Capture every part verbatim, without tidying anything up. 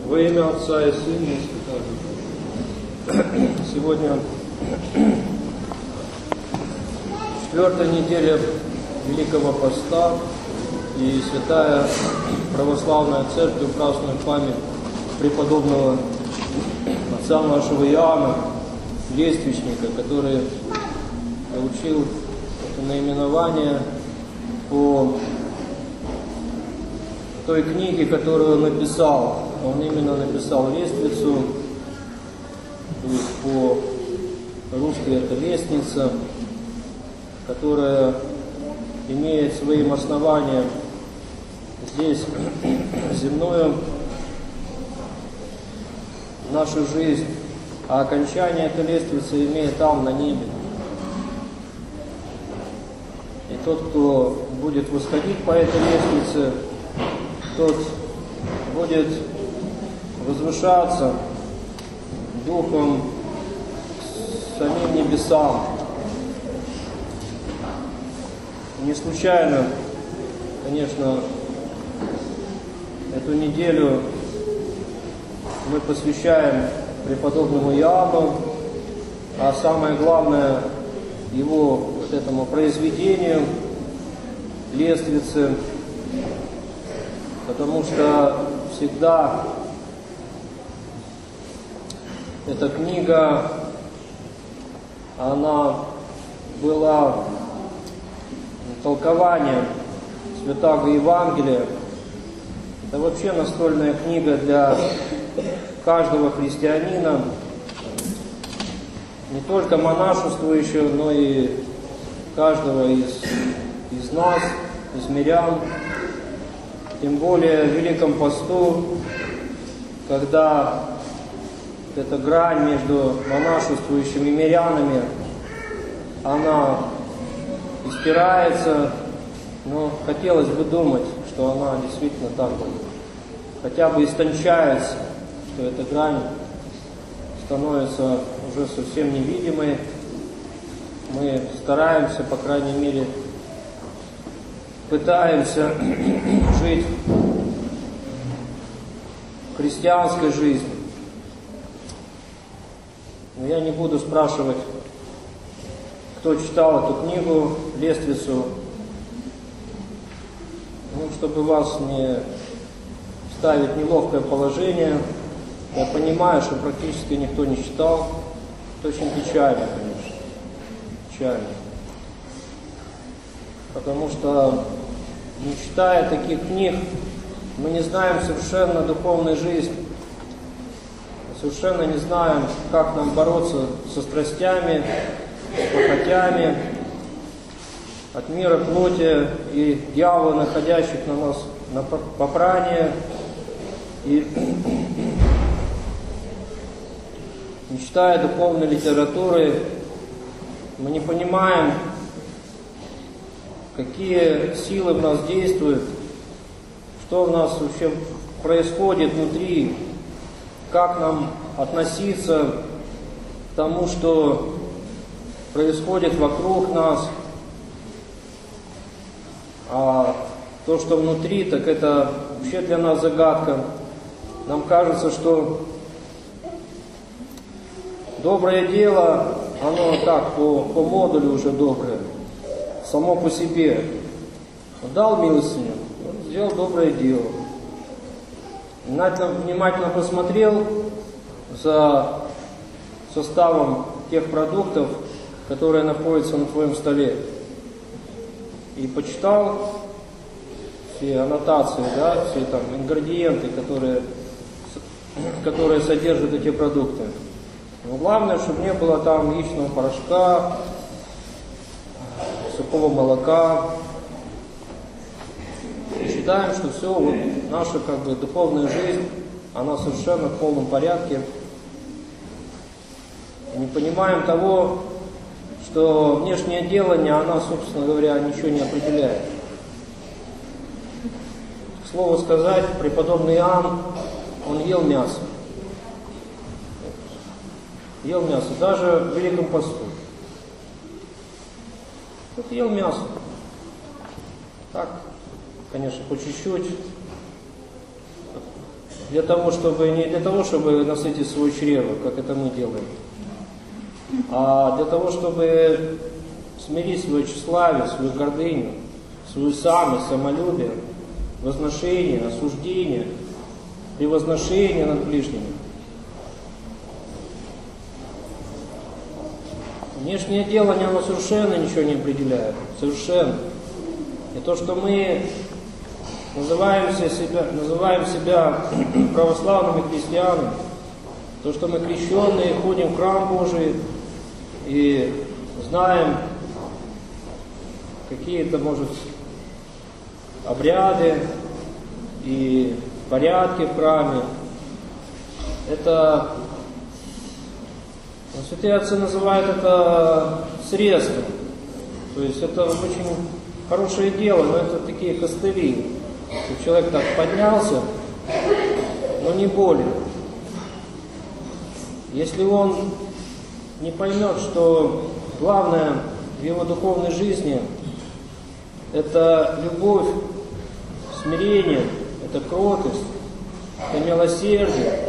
Во имя Отца и Сына и Святого Духа. Сегодня четвертая неделя Великого Поста, и Святая Православная Церковь празднует память преподобного отца нашего Иоанна, лествичника, который получил это наименование по той книге, которую он написал. Он именно написал лествицу, то есть по-русски это лестница, которая имеет своим основанием здесь земную нашу жизнь, а окончание этой лестницы имеет там, на небе. И тот, кто будет восходить по этой лестнице, тот будет возвышаться духом к самим небесам. Не случайно, конечно, эту неделю мы посвящаем преподобному Иоанну, а самое главное его вот этому произведению лествицы, потому что всегда эта книга, она была толкованием Святаго Евангелия. Это вообще настольная книга для каждого христианина, не только монашествующего, но и каждого из, из нас, из мирян. Тем более в Великом Посту, когда эта грань между монашествующими мирянами, она стирается, но хотелось бы думать, что она действительно так хотя бы истончается, что эта грань становится уже совсем невидимой. Мы стараемся, по крайней мере, пытаемся жить христианской жизнью. Но я не буду спрашивать, кто читал эту книгу, лествицу, ну, чтобы вас не ставить в неловкое положение. Я понимаю, что практически никто не читал. Это очень печально, конечно. Печально. Потому что, не читая таких книг, мы не знаем совершенно духовной жизни. Мы совершенно не знаем, как нам бороться со страстями, с похотями от мира плоти и дьявола, находящих на нас на попрание. И не читая духовной литературы, мы не понимаем, какие силы в нас действуют, что в нас вообще происходит внутри, как нам относиться к тому, что происходит вокруг нас. А то, что внутри, так это вообще для нас загадка. Нам кажется, что доброе дело, оно так, по, по модулю уже доброе, само по себе. Дал милостыню, сделал доброе дело. Внимательно, внимательно посмотрел за составом тех продуктов, которые находятся на твоем столе, и почитал все аннотации, да, все там ингредиенты, которые, которые содержат эти продукты. Но главное, чтобы не было там яичного порошка, сухого молока. И считаем, что все, вот наша как бы духовная жизнь, она совершенно в полном порядке. И не понимаем того, что внешнее делание, она, собственно говоря, ничего не определяет. К слову сказать, преподобный Иоанн, он ел мясо. Ел мясо, даже в Великом Посту. Вот ел мясо. Так, конечно, по чуть-чуть. для того, чтобы, не для того, чтобы насытить свое чрево, как это мы делаем, а для того, чтобы смирить свое тщеславие, свою гордыню, свою самость, самолюбие, возношение, осуждение, превозношение над ближними. Внешнее делание, оно совершенно ничего не определяет. Совершенно. И то, что мы называем себя, называем себя православными христианами, то, что мы крещенные, ходим в храм Божий и знаем какие-то, может, обряды и порядки в храме, это святые отцы называют это средством. То есть это очень хорошее дело, но это такие костыли. Что человек так поднялся, но не более. Если он не поймет, что главное в его духовной жизни это любовь, смирение, это кротость, это милосердие,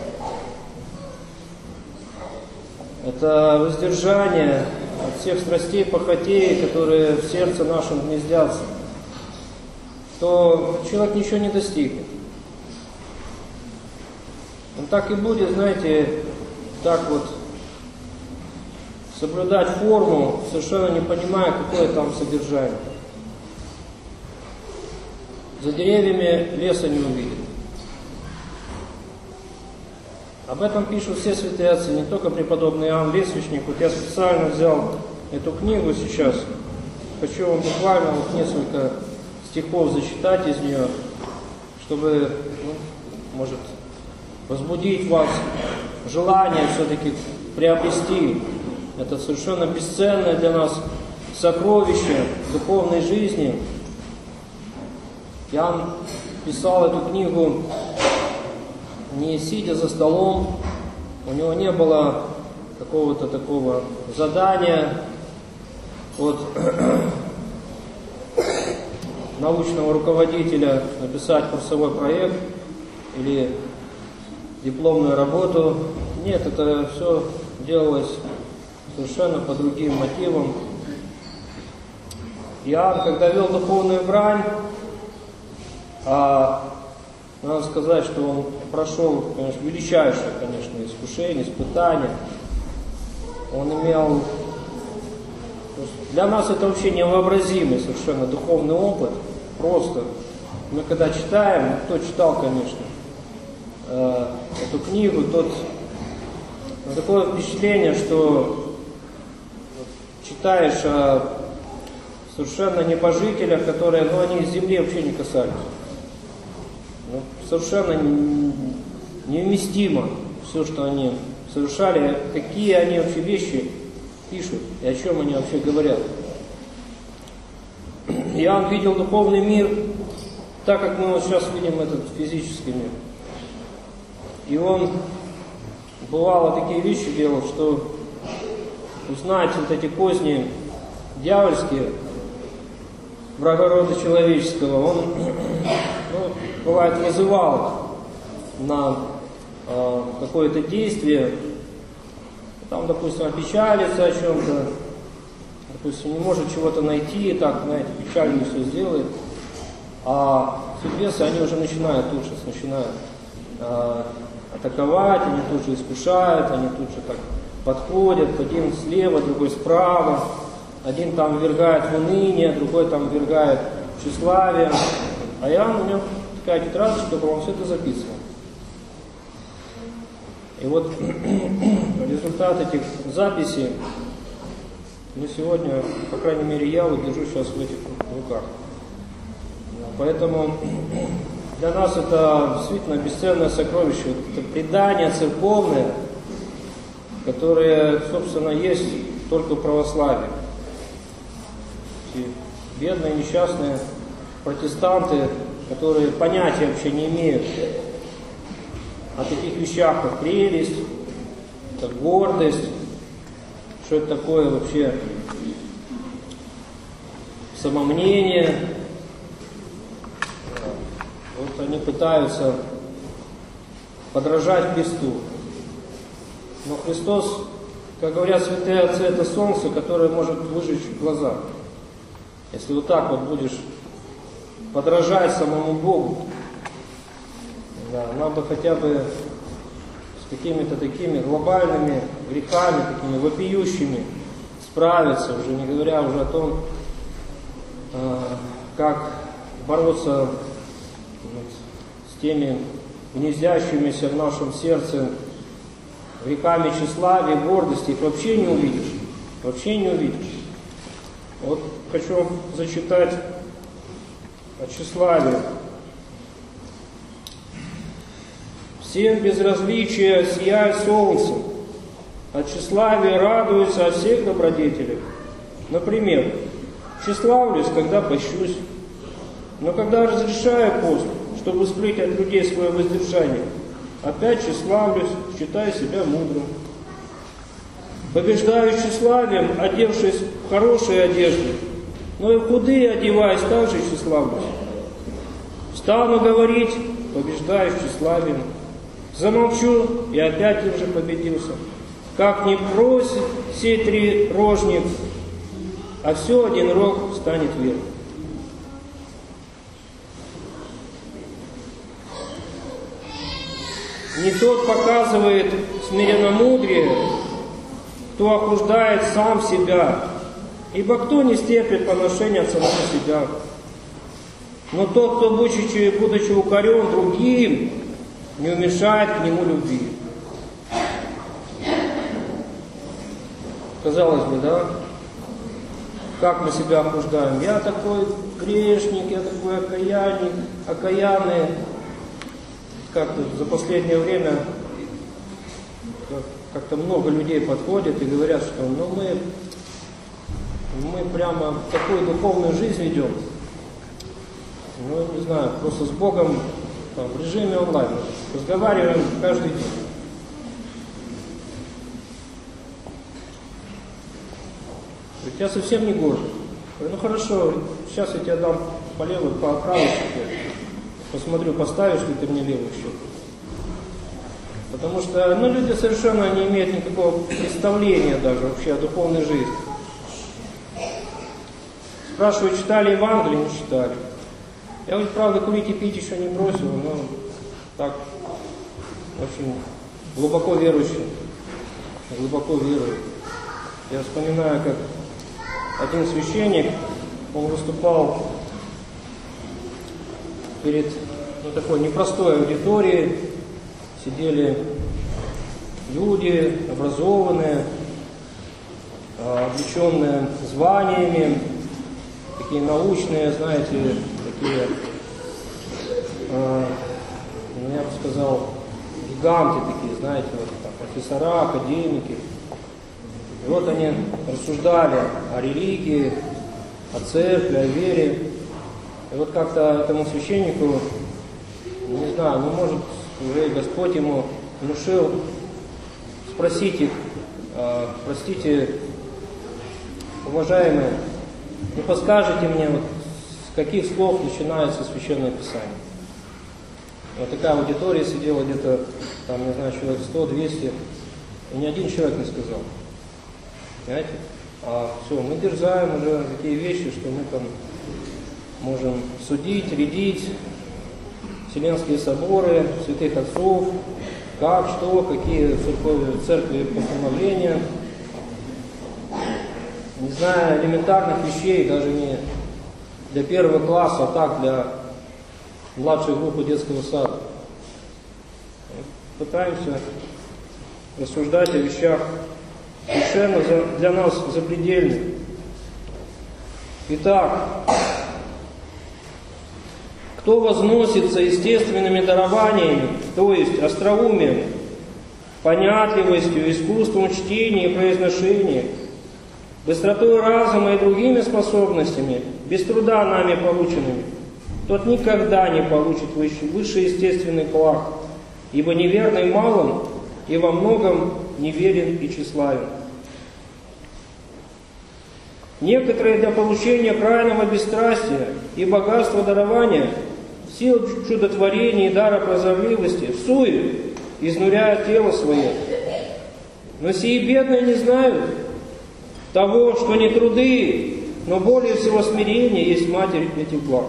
это воздержание от всех страстей, похотей, которые в сердце нашем гнездятся, то человек ничего не достигнет. Он так и будет, знаете, так вот соблюдать форму, совершенно не понимая, какое там содержание. За деревьями леса не увидит. Об этом пишут все святые отцы, не только преподобный Иоанн Лествичник. Вот я специально взял эту книгу сейчас. Хочу вам буквально вот несколько стихов зачитать из нее, чтобы, ну, может, возбудить вас желание все-таки приобрести это совершенно бесценное для нас сокровище духовной жизни. Иоанн писал эту книгу не сидя за столом, у него не было какого-то такого задания от научного руководителя написать курсовой проект или дипломную работу. Нет, это все делалось совершенно по другим мотивам. Иоанн, когда вел духовную брань, а надо сказать, что он прошел, конечно, величайшее, конечно, искушение, испытание. Он имел... Для нас это вообще невообразимый совершенно духовный опыт. Просто мы когда читаем, кто читал, конечно, э, эту книгу, тот такое впечатление, что читаешь о совершенно небожителях, которые, ну, они земли вообще не касались. Ну, совершенно невместимо все, что они совершали, какие они вообще вещи пишут и о чем они вообще говорят. Иоанн видел духовный мир так, как мы вот сейчас видим этот физический мир. И он, бывало, такие вещи делал, что узнать вот эти козни дьявольские, врага рода человеческого, он, ну, бывает, вызывал на э, какое-то действие, там, допустим, опечалится о чем-то, допустим, не может чего-то найти, так, знаете, печально все сделает, а бесы, они уже начинают тут же, начинают э, атаковать, они тут же искушают, они тут же так подходят, один слева, другой справа, один там ввергает в уныние, другой там ввергает в тщеславие, а Иоанн, у него такая тетрадочка, он все это записывал. И вот результат этих записей мы сегодня, по крайней мере, я вот держу сейчас в этих руках. Поэтому для нас это действительно бесценное сокровище, это предание церковное, которое, собственно, есть только в православии. Эти бедные, несчастные протестанты, которые понятия вообще не имеют о таких вещах, как прелесть, как гордость, что это такое вообще самомнение. Вот они пытаются подражать Христу. Но Христос, как говорят святые отцы, это солнце, которое может выжечь глаза. Если вот так вот будешь подражать самому Богу, да, надо хотя бы с какими-то такими глобальными грехами, такими вопиющими справиться, уже не говоря уже о том, как бороться вот с теми гнездящимися в нашем сердце грехами тщеславия, гордости, их вообще не увидишь. Вообще не увидишь. Вот хочу вам зачитать о тщеславии. Всем без различия сияет солнце, от тщеславия радуются о всех добродетелях. Например, тщеславлюсь, когда пощусь, но когда разрешаю пост, чтобы скрыть от людей свое воздержание, опять тщеславлюсь, считая себя мудрым. Побеждаю тщеславием, одевшись в хорошие одежды, но и в худые одеваясь, также тщеславлюсь. Стану говорить, побеждаю тщеславием. Замолчу, и опять им же победился. Как ни просит сей три рожник, а все один рог станет вверх. Не тот показывает смиренномудрие, кто охуждает сам себя, ибо кто не стерпит поношения от самого себя. Но тот, кто, будучи, будучи укорен другим, не уменьшает к нему любви. Казалось бы, да? Как мы себя охуждаем? Я такой грешник, я такой окаянник, окаянный. Как-то за последнее время как-то много людей подходят и говорят, что ну мы, мы прямо такую духовную жизнь ведем. Ну, не знаю, просто с Богом там, в режиме онлайн разговариваем каждый день. Говорит, я совсем не горд. Говорю, ну хорошо, сейчас я тебе дам по левой, по правой щеке. Посмотрю, поставишь ли ты мне левую щеку. Потому что ну, люди совершенно не имеют никакого представления даже вообще о духовной жизни. Спрашиваю, читали Евангелие? Не читали. Я вот, правда, курить и пить еще не бросил, но так, очень глубоко верующий, глубоко верую. Я вспоминаю, как один священник, он выступал перед ну, такой непростой аудиторией, сидели люди, образованные, облеченные званиями, такие научные, знаете, такие, э, я бы сказал, гиганты такие, знаете, вот, там, профессора, академики. И вот они рассуждали о религии, о церкви, о вере. И вот как-то этому священнику, не знаю, ну может уже Господь ему внушил спросить их, э, простите, уважаемые, не подскажете мне, вот, с каких слов начинается Священное Писание? Вот такая аудитория сидела где-то, там, не знаю, человек сто-двести, и ни один человек не сказал. Понимаете? А все, мы дерзаем уже такие вещи, что мы там можем судить, рядить Вселенские соборы, святых отцов, как, что, какие в церкви, в церкви постановления. Не зная элементарных вещей, даже не для первого класса, а так для младшей группы детского сада. Пытаемся рассуждать о вещах совершенно для нас запредельных. Итак, кто возносится естественными дарованиями, то есть остроумием, понятливостью, искусством чтения и произношения, быстротой разума и другими способностями, без труда нами полученными, тот никогда не получит высший, высший естественный благ, ибо неверный в малом и во многом неверен и тщеславен. Некоторые для получения крайнего бесстрастия и богатства дарования, сил чудотворения и дара прозорливости, в суе изнуряют тело свое. Но сии бедные не знают того, что не труды, но более всего смирение есть матерь этих благ.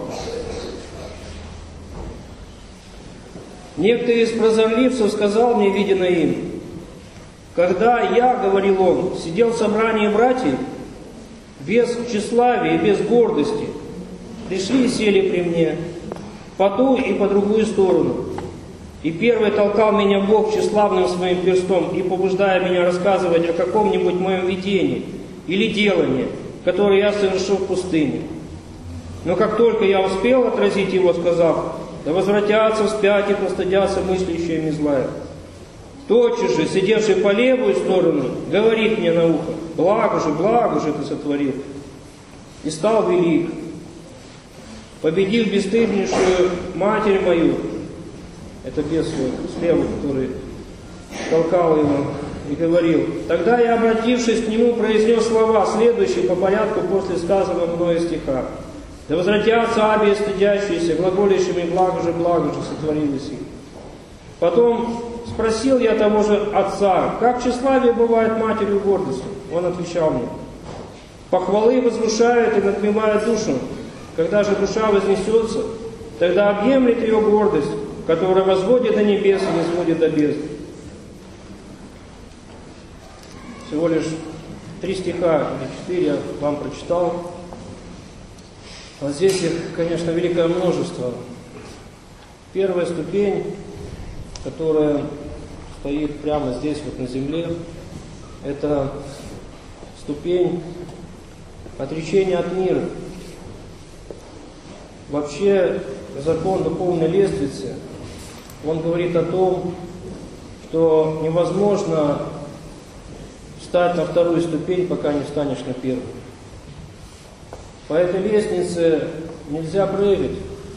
Некто из прозорливцев сказал мне, видено им, когда я, говорил он, сидел в собрании братьев, без тщеславия и без гордости, пришли и сели при мне, по ту и по другую сторону. И первый толкал меня Бог тщеславным своим перстом и побуждая меня рассказывать о каком-нибудь моем видении или делании, которое я совершил в пустыне. Но как только я успел отразить его, сказав, да возвратятся вспять и простыдятся мыслящие ими злая, тотчас же, сидевший по левую сторону, говорит мне на ухо, благо же, благо же ты сотворил, и стал велик, победив бесстыднейшую матерь мою, это бес слева, который толкал его и говорил. Тогда я, обратившись к нему, произнес слова, следующие по порядку после сказанного мною стиха. Да возвратятся обе стыдящиеся, глаголящими благо же, благо же сотворилось их. Потом спросил я того же отца, как тщеславие бывает матерью гордостью? Он отвечал мне, похвалы возвышают и надмевают душу. Когда же душа вознесется, тогда объемлет ее гордость, которая возводит до небес и низводит до бездны. Всего лишь три стиха или четыре я вам прочитал. А здесь их, конечно, великое множество. Первая ступень, которая стоит прямо здесь, вот на земле, это ступень отречения от мира. Вообще, закон духовной лестницы, он говорит о том, что невозможно встать на вторую ступень, пока не встанешь на первую. По этой лестнице нельзя прыгать,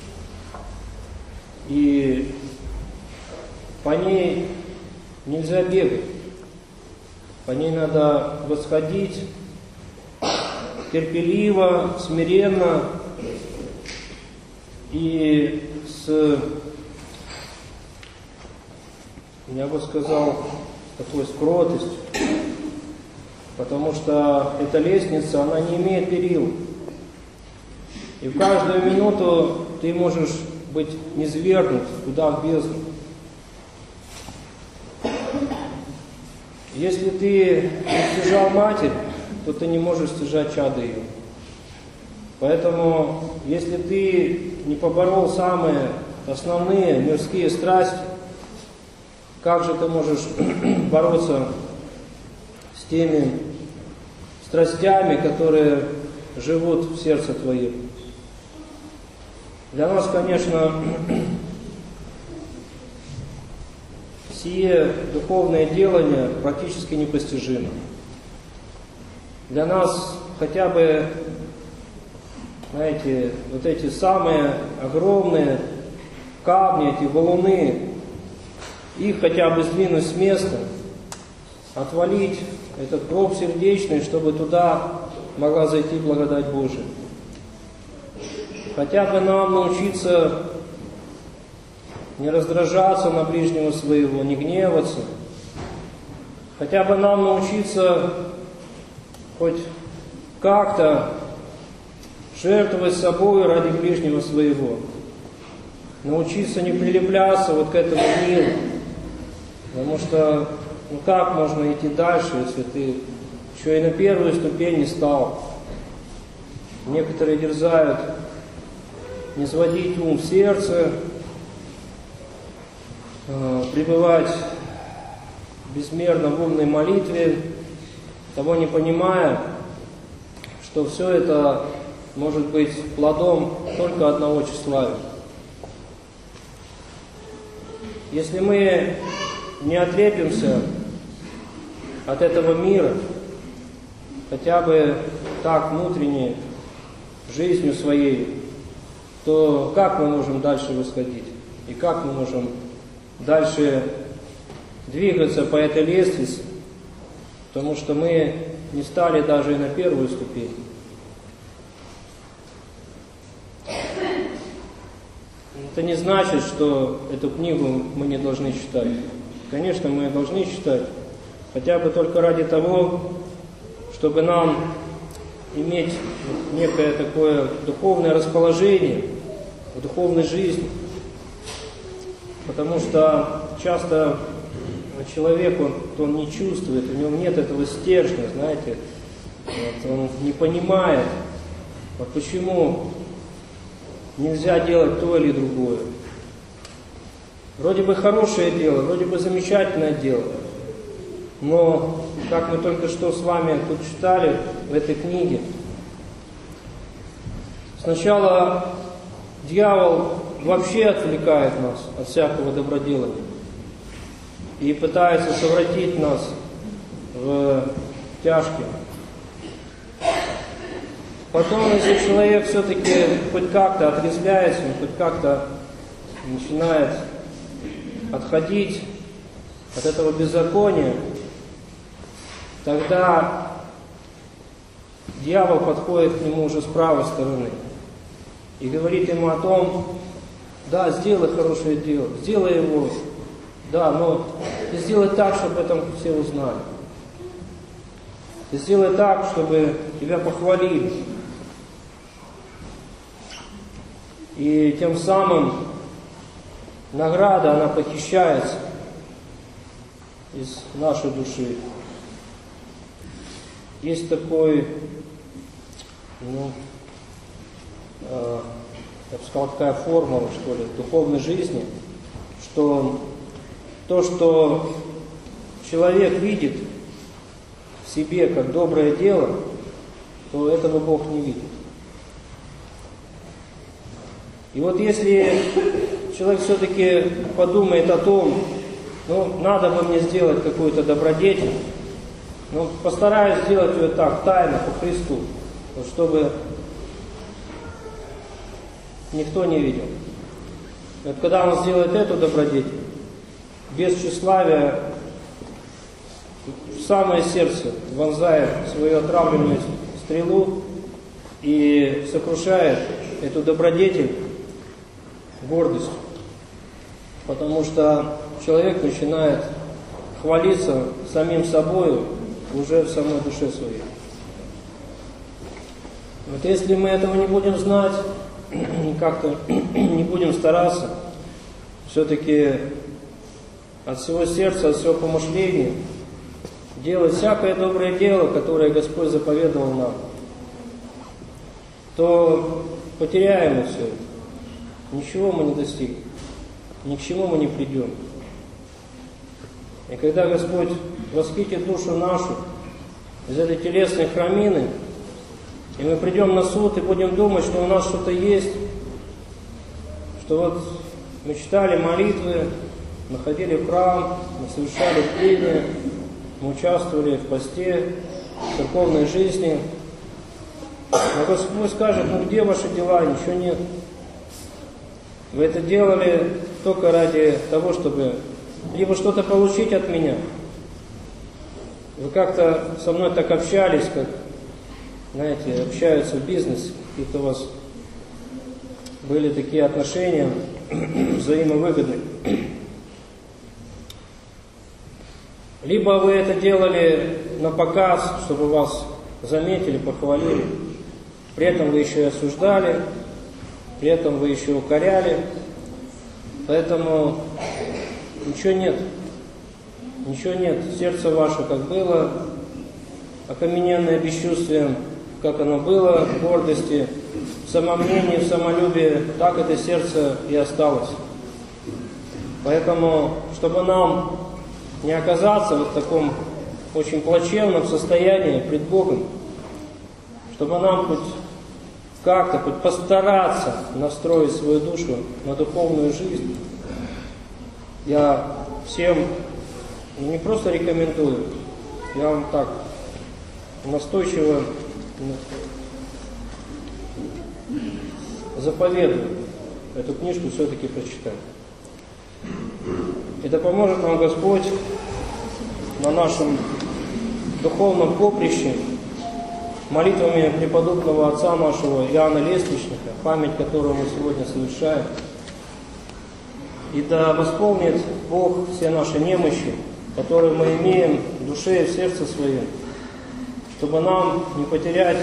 и по ней нельзя бегать. По ней надо восходить терпеливо, смиренно и с, я бы сказал, такой скротостью, потому что эта лестница, она не имеет перил. И в каждую минуту ты можешь быть низвергнут туда, в бездну. Если ты не стяжал матерь, то ты не можешь стяжать чадо ее. Поэтому, если ты не поборол самые основные мирские страсти, как же ты можешь бороться с теми страстями, которые живут в сердце твоем? Для нас, конечно, сие духовное делание практически непостижимо. Для нас хотя бы, знаете, вот эти самые огромные камни, эти валуны, их хотя бы сдвинуть с места, отвалить этот гроб сердечный, чтобы туда могла зайти благодать Божия. Хотя бы нам научиться не раздражаться на ближнего своего, не гневаться. Хотя бы нам научиться хоть как-то жертвовать собой ради ближнего своего. Научиться не прилепляться вот к этому миру. Потому что, ну как можно идти дальше, если ты еще и на первую ступень не стал? Некоторые дерзают не сводить ум в сердце, э, пребывать безмерно в умной молитве, того не понимая, что все это может быть плодом только одного тщеславия. Если мы не отлепимся от этого мира, хотя бы так внутренне, жизнью своей, то как мы можем дальше восходить? И как мы можем дальше двигаться по этой лестнице? Потому что мы не стали даже и на первую ступень. Это не значит, что эту книгу мы не должны читать. конечно, мы должны читать, хотя бы только ради того, чтобы нам иметь некое такое духовное расположение в духовной жизни. Потому что часто человек, он, он не чувствует, у него нет этого стержня, знаете, вот, он не понимает, вот почему нельзя делать то или другое. Вроде бы хорошее дело, вроде бы замечательное дело, но, как мы только что с вами тут читали в этой книге, сначала дьявол вообще отвлекает нас от всякого доброделания и пытается совратить нас в тяжкие. Потом, если человек все-таки хоть как-то отрезвляется, он хоть как-то начинает отходить от этого беззакония, тогда дьявол подходит к нему уже с правой стороны и говорит ему о том: да, сделай хорошее дело, сделай его, да, но ты сделай так, чтобы об этом все узнали. Ты сделай так, чтобы тебя похвалили. И тем самым награда, она похищается из нашей души. Есть такой, ну, э, я бы сказал, такая формула, что ли, духовной жизни, что то, что человек видит в себе как доброе дело, то этого Бог не видит. И вот если человек все-таки подумает о том, ну, надо бы мне сделать какую-то добродетель, но постараюсь сделать ее так, тайно, по Христу, чтобы никто не видел. Вот когда он сделает эту добродетель, без тщеславия, в самое сердце вонзает свою отравленную стрелу и сокрушает эту добродетель гордостью. Потому что человек начинает хвалиться самим собою уже в самой душе своей. Вот если мы этого не будем знать, как-то не будем стараться, все-таки от всего сердца, от всего помышления делать всякое доброе дело, которое Господь заповедовал нам, то потеряем мы все это. Ничего мы не достигнем, ни к чему мы не придем. И когда Господь восхитит душу нашу из этой телесной храмины, и мы придем на суд и будем думать, что у нас что-то есть, что вот мы читали молитвы, мы ходили в храм, мы совершали бдение, мы участвовали в посте, в церковной жизни. Но Господь скажет: ну где ваши дела? Ничего нет. Вы это делали только ради того, чтобы либо что-то получить от меня. Вы как-то со мной так общались, как, знаете, общаются в бизнесе, какие-то у вас были такие отношения взаимовыгодные. Либо вы это делали на показ, чтобы вас заметили, похвалили. При этом вы еще и осуждали, при этом вы еще укоряли. Поэтому ничего нет. Ничего нет. Сердце ваше как было, окамененное бесчувствием, как оно было, в гордости, в самомнении, в самолюбии, так это сердце и осталось. Поэтому, чтобы нам не оказаться вот в таком очень плачевном состоянии пред Богом, чтобы нам хоть как-то, хоть постараться настроить свою душу на духовную жизнь, я всем не просто рекомендую, я вам так настойчиво заповедую эту книжку все-таки прочитать. И да поможет нам Господь на нашем духовном поприще молитвами преподобного отца нашего Иоанна Лестничника, память которого мы сегодня совершаем, И да восполнит Бог все наши немощи, которые мы имеем в душе и в сердце своем, чтобы нам не потерять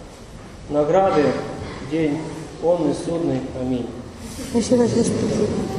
награды в день полный судный. Аминь. Спасибо, спасибо.